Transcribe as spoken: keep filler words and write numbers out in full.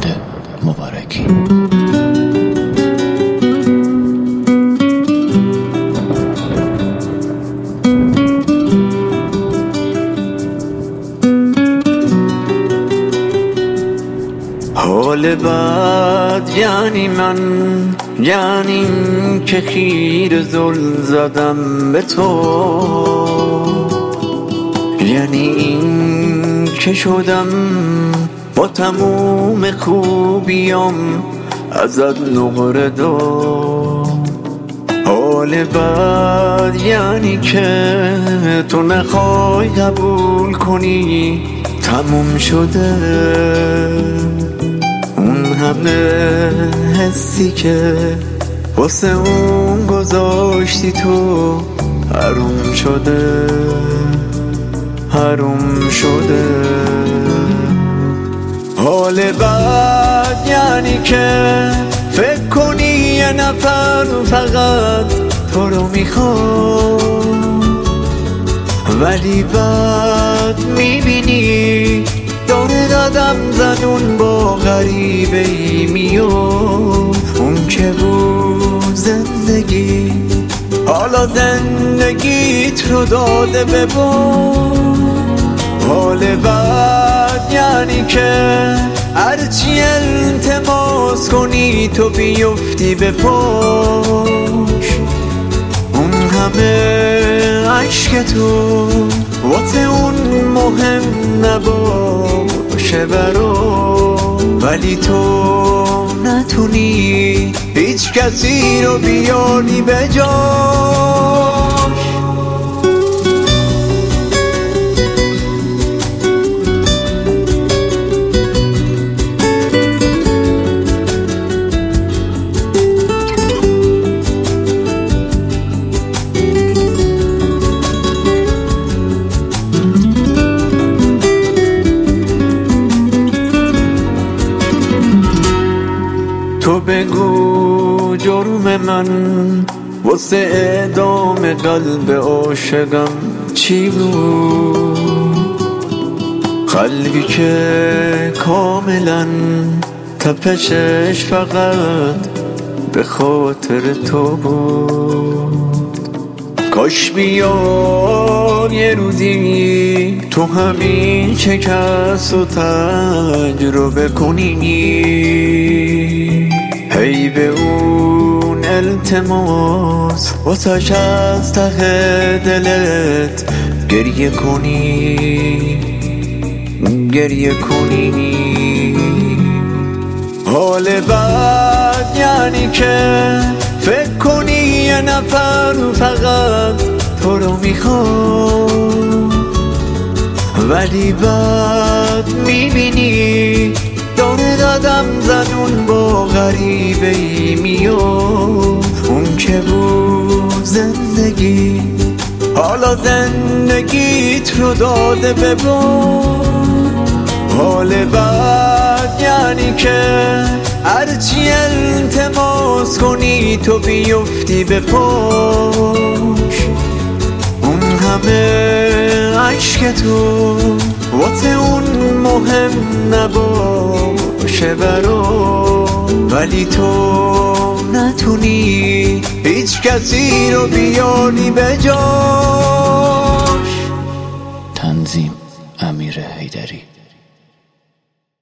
مبارکی. حال بد یعنی من، یعنی که خیر زل زدم به تو، یعنی این که شدم با تموم خوبیام ازت نقره دو. حال بد یعنی که تو نخوای قبول کنی تموم شده اون همه حسی که واسه اون گذاشتی تو حروم شده، حروم شده. حال بد یعنی که فکر کنی یه نفر فقط تو رو میخواد، ولی بعد میبینی داره قدم زنون با غریبه ای میاد. اون که بود زندگی حالا زندگیت رو داده به باد. حال بد یعنی که هرچی التماس کنی تو بیفتی به پاش. اون همه عشق تو واسه اون مهم نباشه برا، ولی تو نتونی هیچ کسی رو بیاری به جاش. تو بگو جرم من واسه اعدام قلب عاشقم چی بود؟ قلبی که کاملا تپشش فقط به خاطر تو بود. کاش بیاد یه روزی تو همین شکست و تجربه کنی، هی به اون التماس واسش از ته دلت گریه کنی، گریه کنی. حال بد یعنی که فکر کنی یه نفر فقط تو رو میخواد، ولی بعد میبینی داره قدم زنون با غریبه ای میاد. اون که بود زندگی حالا زندگیت رو داده به باد. حال بد یعنی که هرچی التماس کنی تو بیفتی به پاش. اون همه عشق تو واسه اون مهم نباشه برا، ولی تو نتونی هیچ کسی رو بیاری به جاش. تنظیم: امیر حیدری.